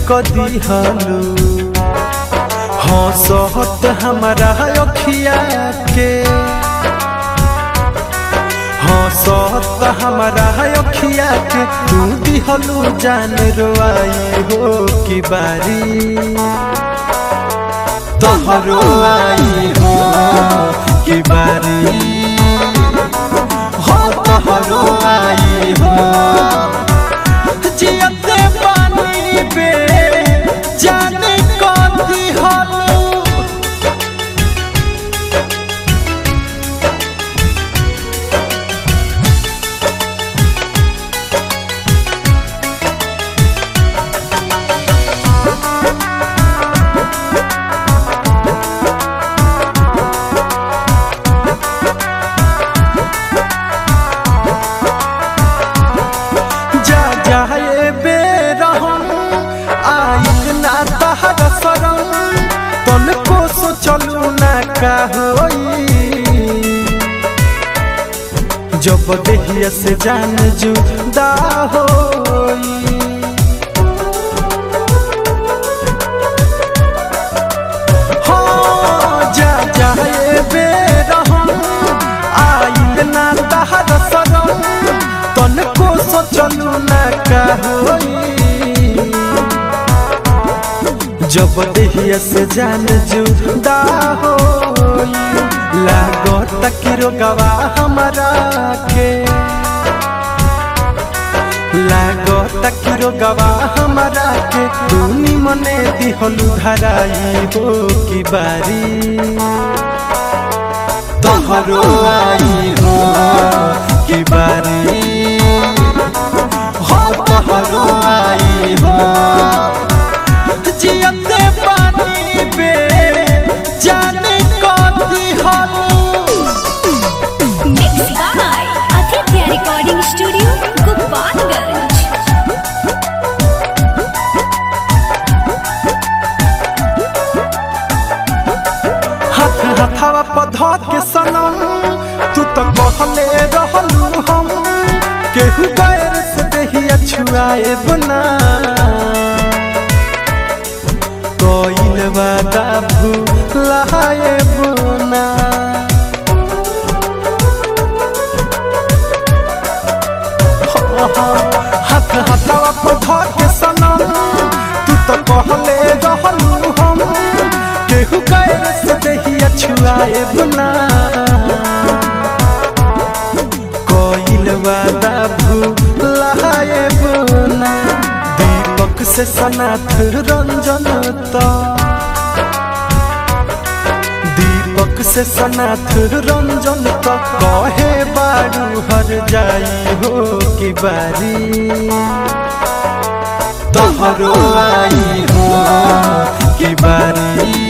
कदी हलू हंसत हमारा अखिया के हंसत हमारा अखिया के तू दिहलू जान रोआई हो की बारी तोहरो आई हो की बारी हो तोहरो आई हो जियते पानी पे जाने कदी हलू चलू ना का होई जब देहिया से जान जुदा होई हो जा जाए बेरहम आइल ना तहर सरम तनको सोचलू ना का होई जब देहिया से जान जुदा होई लागत कि रोगवा हमारा के लागत कि रोगवा हमारा के तू निमने दिहलू धराई हो की बारी तोहरो आई हो की बारी हो तोहरो आई हो जियते पानी पे जाने कदी हलू mix by Aditya recording studio Gopalganj हाथ हथवा पधा के सनम तू तो कहले रहलू हम केहू गैर से देहिया छुआए बना कोइल वादा भूलाए बुना हाथ हथवा पधा के सनम तू तो कहले रहलू हम केहू गैर से देहिया छुआए बुना कोइल वादा भूलाए बुना दीपक से सनाथ रंजन दीपक से सनाथ रंजन तो कहे बारू हर जाई हो की बारी तोहरो आई हो की बारी।